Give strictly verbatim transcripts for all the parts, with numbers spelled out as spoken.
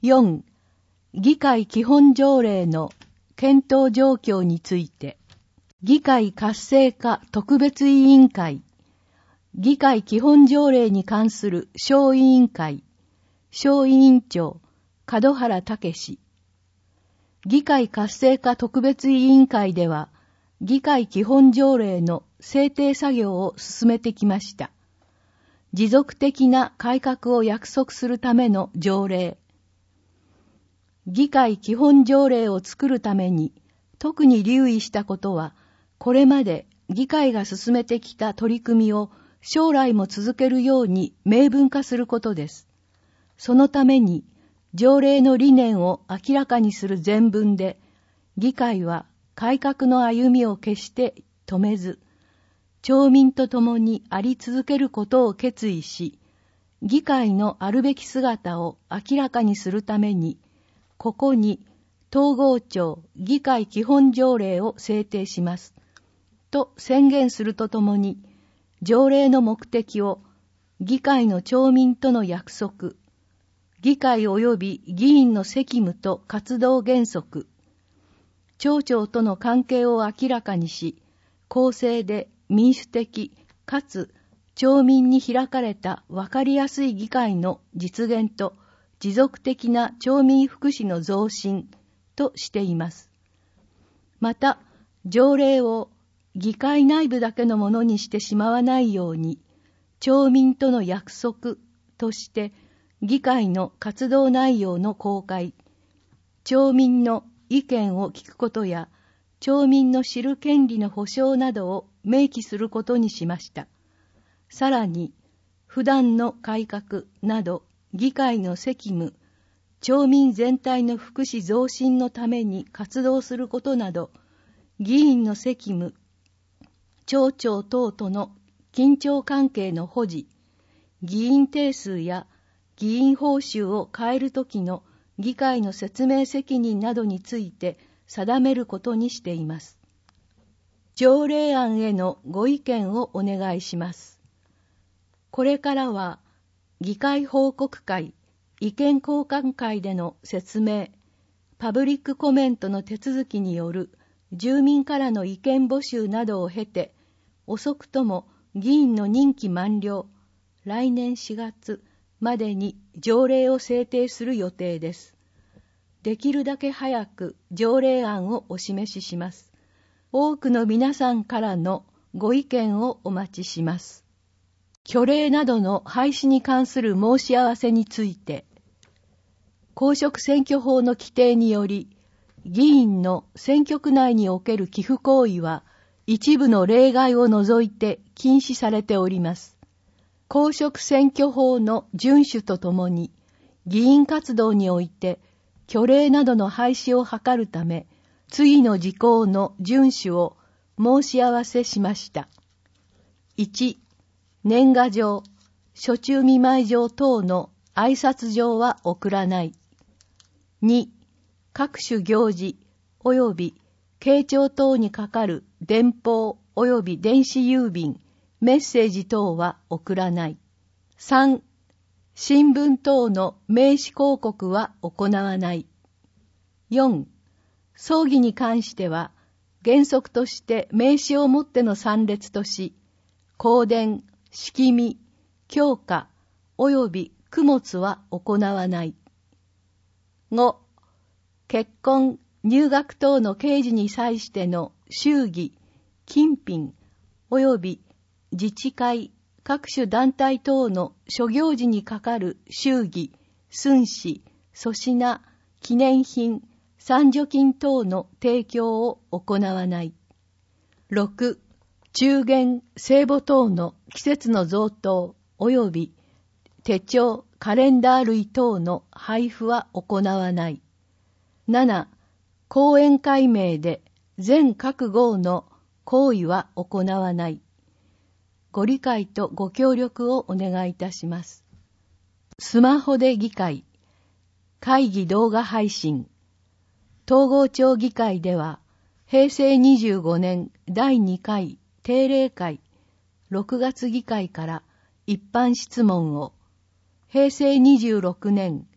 よん、議会基本条例の検討状況について、議会活性化特別委員会、議会基本条例に関する小委員会、小委員長、門原武。議会活性化特別委員会では、議会基本条例の制定作業を進めてきました。持続的な改革を約束するための条例。議会基本条例を作るために特に留意したことは、これまで議会が進めてきた取り組みを将来も続けるように明文化することです。そのために条例の理念を明らかにする前文で、議会は改革の歩みを決して止めず、町民と共にあり続けることを決意し、議会のあるべき姿を明らかにするために、ここに統合庁議会基本条例を制定します。と宣言するとともに、条例の目的を議会の町民との約束、議会及び議員の責務と活動原則、町長との関係を明らかにし、公正で民主的かつ町民に開かれた分かりやすい議会の実現と持続的な町民福祉の増進としています。また、条例を議会内部だけのものにしてしまわないように、町民との約束として議会の活動内容の公開、町民の意見を聞くことや、町民の知る権利の保障などを明記することにしました。さらに、普段の改革など、議会の責務、町民全体の福祉増進のために活動することなど、議員の責務、町長等との緊張関係の保持、議員定数や議員報酬を変えるときの議会の説明責任などについて定めることにしています。条例案へのご意見をお願いします。これからは、議会報告会、意見交換会での説明、パブリックコメントの手続きによる住民からの意見募集などを経て、遅くとも議員の任期満了、来年しがつまでに条例を制定する予定です。できるだけ早く条例案をお示しします。多くの皆さんからのご意見をお待ちします。虚礼などの廃止に関する申し合わせについて、公職選挙法の規定により、議員の選挙区内における寄付行為は、一部の例外を除いて禁止されております。公職選挙法の遵守とともに、議員活動において、虚礼などの廃止を図るため、次の事項の遵守を申し合わせしました。いち、年賀状、暑中見舞い状等の挨拶状は送らない。に、各種行事及び慶長等にかかる電報及び電子郵便、メッセージ等は送らない。さん、新聞等の名刺広告は行わない。よん、葬儀に関しては原則として名刺をもっての参列とし、香典、式見、供花及び供物は行わない。ご、結婚、入学等の慶事に際しての祝儀、金品及び自治会、各種団体等の諸行事にかかる祝儀、寸志、粗品、記念品、賛助金等の提供を行わない。ろく、中元、聖母等の季節の贈答及び手帳、カレンダー類等の配布は行わない。なな、講演会名で全各号の行為は行わない。ご理解とご協力をお願いいたします。スマホで議会、会議動画配信。統合庁議会では、へいせいにじゅうごねんだいにかい定例会、ろくがつ議会から一般質問を、へいせいにじゅうろくねん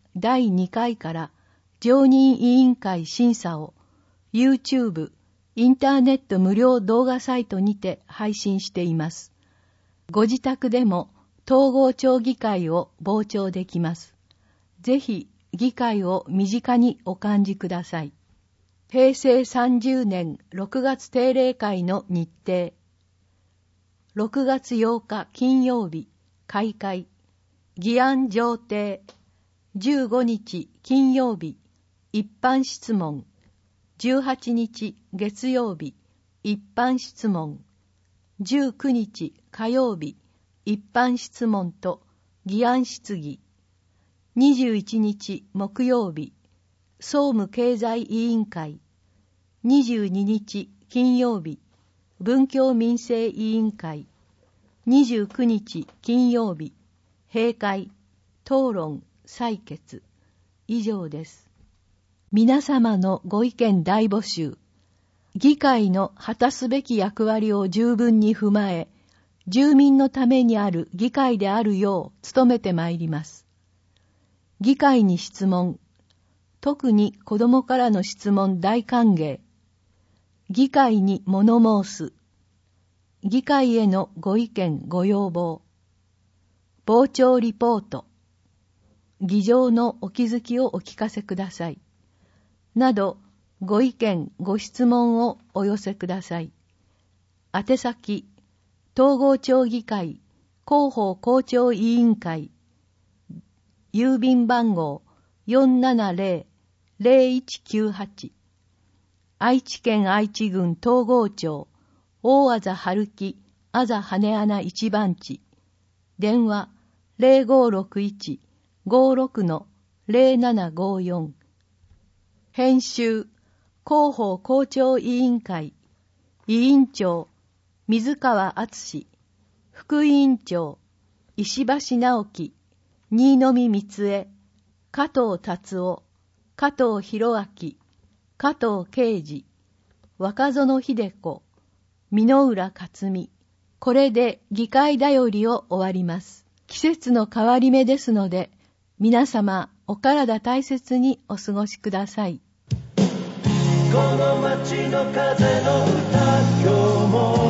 だいにかいから常任委員会審査を YouTube、インターネット無料動画サイトにて配信しています。ご自宅でも統合町議会を傍聴できます。ぜひ議会を身近にお感じください。へいせいさんじゅうねんろくがつ定例会の日程。ろくがつようか金曜日、開会。議案上呈。じゅうごにち金曜日、一般質問。じゅうはちにち月曜日、一般質問。じゅうくにち火曜日、一般質問と議案質疑。にじゅういちにち木曜日、総務経済委員会。にじゅうににち金曜日、文教民生委員会。にじゅうくにち金曜日、閉会、討論、採決。以上です。皆様のご意見大募集。議会の果たすべき役割を十分に踏まえ、住民のためにある議会であるよう努めてまいります。議会に質問。特に子どもからの質問大歓迎。議会に物申す。議会へのご意見ご要望。傍聴リポート。議場のお気づきをお聞かせください。など、ご意見ご質問をお寄せください。宛先、統合町議会広報校長委員会。郵便番号 よんななぜろ ぜろいちきゅうはち。愛知県愛知郡東郷町大字春木あざ羽穴一番地。電話 ゼロごろくいち ごろく ゼロななごよん。編集広報校長委員会委員長水川敦副委員長石橋直樹新見光恵加藤達夫加藤博明加藤啓二若園秀子箕浦克美。これで議会だよりを終わります。季節の変わり目ですので、皆様お体大切にお過ごしください。 この街の風の歌、今日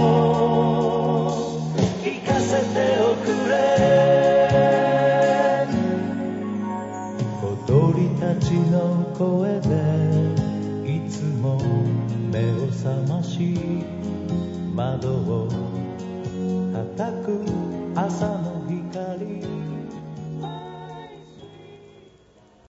も聞かせておくれ。小鳥たちの声でいつも目を覚まし、窓を叩く朝の光。